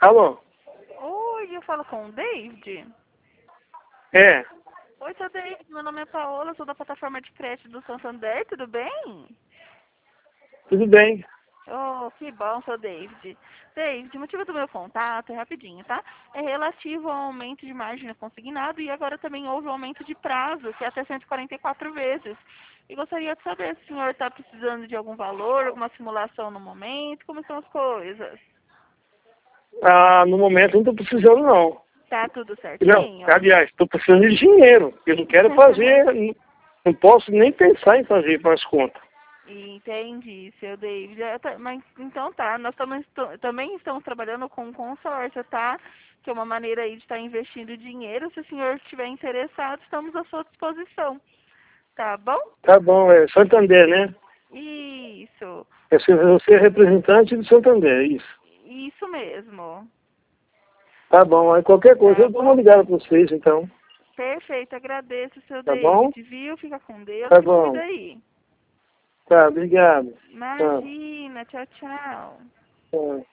Alô? Oi, eu falo com o David. É, Oi, seu David, meu nome é Paola, sou da plataforma de crédito do Santander, tudo bem? tudo bem. Oh, que bom, seu David. David, o motivo do meu contato é rapidinho, tá? É relativo ao aumento de margem consignado e agora também houve um aumento de prazo, que é até 144 vezes. E gostaria de saber se o senhor está precisando de algum valor, alguma simulação no momento, como estão as coisas? Ah, no momento não estou precisando, não. Tá tudo Não, certinho? aliás, estou precisando de dinheiro. Eu não quero fazer, não posso nem pensar em fazer para as contas. Entendi, seu David. Mas então tá, nós também estamos trabalhando com consórcio, tá? Que é uma maneira aí de estar investindo dinheiro. Se o senhor estiver interessado, estamos à sua disposição. Tá bom? Tá bom, é Santander, né? Isso. Você é representante do Santander, é isso. Isso mesmo. Tá bom, aí qualquer coisa Tá eu dou uma bom? ligada para vocês, então. Perfeito, agradeço, seu Tá bom? David, viu? Fica com Deus, Tá se cuida bom. aí. Tá, obrigado. Tá, Imagina, tchau, tchau. tá.